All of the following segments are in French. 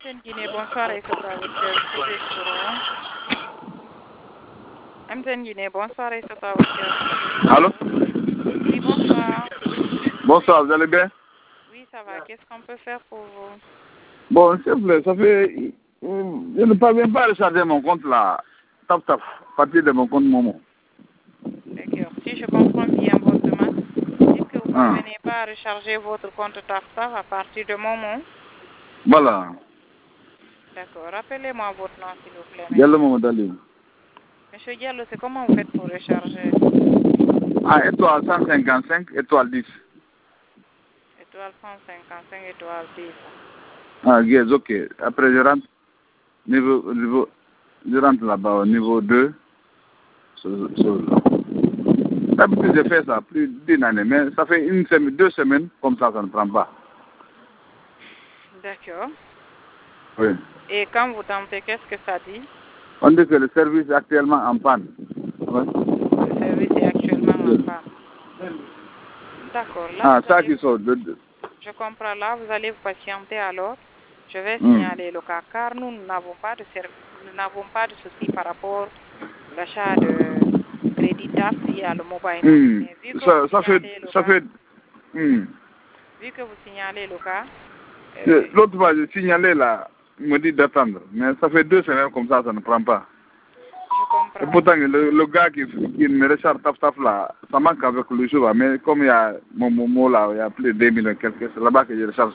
Guinée, bonsoir et c'est à votre service. MTN Guinée, bonsoir et c'est à votre service. Allô? Oui, bonsoir. Bonsoir, vous allez bien? Oui, ça va. Qu'est-ce qu'on peut faire pour vous? Bon, s'il vous plaît, ça fait... Je ne parviens pas à recharger mon compte là. Tap, tap, à partir de mon compte Momo. D'accord. Si je comprends bien votre demande, est-ce que vous ne Ah. parvenez pas à recharger votre compte TAF à partir de moment? Voilà. D'accord. Rappelez-moi votre nom, s'il vous plaît. Diallo Momo Dali. Monsieur Diallo, c'est comment vous faites pour recharger? Ah, étoile 155, étoile 10. Étoile 155, étoile 10. Ah, yes, ok. Après, je rentre, je rentre là-bas au niveau 2. D'habitude, j'ai fait ça plus d'une année, mais ça fait une semaine, 2 semaines, comme ça ne prend pas. D'accord. Oui. Et quand vous tentez, qu'est-ce que ça dit? On dit que le service est actuellement en panne. Ouais. Le service est actuellement en panne. D'accord. Là, Ah, ça qui sort. je comprends. Là, vous allez vous patienter alors. Je vais signaler le cas car nous n'avons pas de souci par rapport à l'achat de crédit TAF via le mobile money. Mais vu que vu que vous signalez le cas, l'autre fois, j'ai signalé là, il me dit d'attendre. Mais ça fait 2 semaines comme ça ne prend pas. Je comprends. Et pourtant, le gars qui me recharge taf là, ça manque avec le jour. Mais comme il y a mon Momo là, il y a plus de 2 millions quelque, c'est là-bas que je recharge.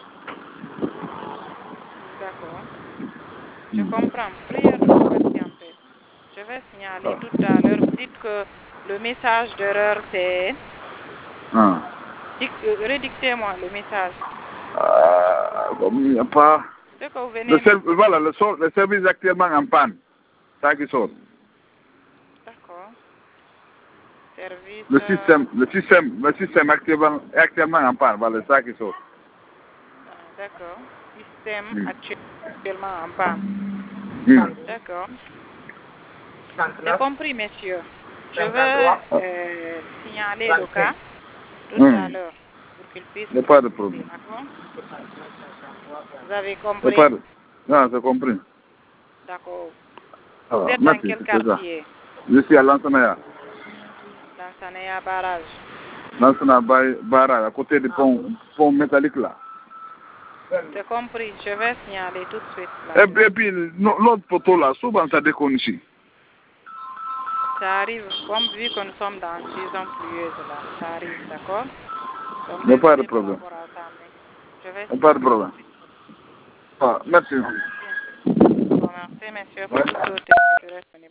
D'accord. Je comprends. Priez de vous patienter. Je vais signaler tout à l'heure. Vous dites que le message d'erreur, c'est... Ah. Redictez-moi le message. Comme il n'y a pas... Ce que vous venez voilà, le service est actuellement en panne. Ça qui sort. D'accord. Service... Le système est actuellement en panne. Voilà, ça qui sort. D'accord. Système actuellement en panne. D'accord. C'est compris, monsieur. Je vais signaler le cas tout à l'heure pour qu'il puisse... Il n'y a pas de problème. D'accord. Vous avez compris? Non, c'est compris. D'accord. Vous êtes dans quel quartier? Je suis à Lansanaya. Lansanaya Barrage. Lansanaya Barrage, à côté du pont métallique là. C'est compris. Je vais signaler tout de suite. Là. Et puis, l'autre poteau là, souvent ça déconne ici. Ça arrive, comme vu que nous sommes dans une saison pluvieuse là. Ça arrive, d'accord? Il n'y a pas de problème. Je vais il n'y a pas de problème. Ah, merci. Bon, merci, monsieur, pour tout ce que tu es disponible.